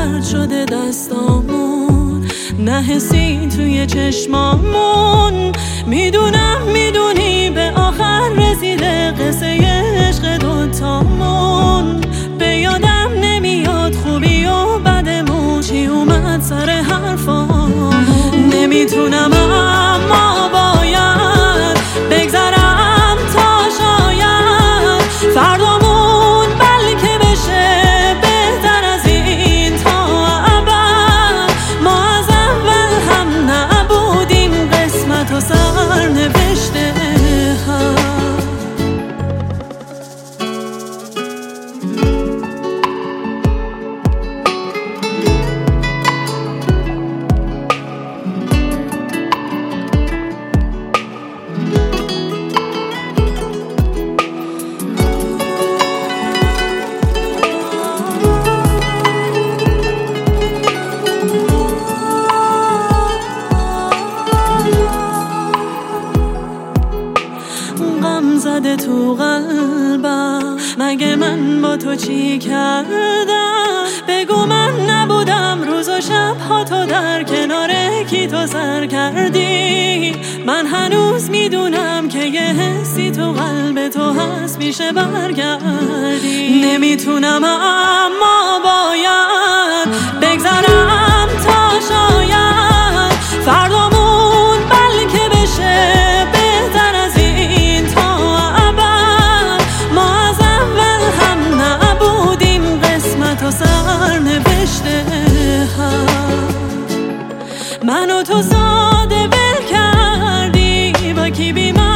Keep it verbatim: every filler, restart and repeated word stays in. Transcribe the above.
سرد شده دستامون، نه حسی توی چشمامون. میدونم میدونی به آخر رسیده قصه عشق دوتامون. به یادم نمیاد خوبی و بدمون چی اومد سر حرفام. نمیتونم اما باید بگذرم تا شاید فردامون بلکه بشه بهتر از این تا ابد. ما از اول هم نبودیم قسمت و سرنوشته هم. غم زده تو قلبم، مگه من با تو چی کردم؟ بگو من نبودم روز و شب ها تو در کنار کی تو سر کردی. من هنوز میدونم که یه حسی تو قلب تو هست میشه برگردی. نمیتونم اما باید بگذرم تا شاید فردامون بلکه بشه بهتر از این تا ابد. ما از اول هم نبودیم قسمت و سرنوشته هم. من و تو ساده ول کردی با کی بی من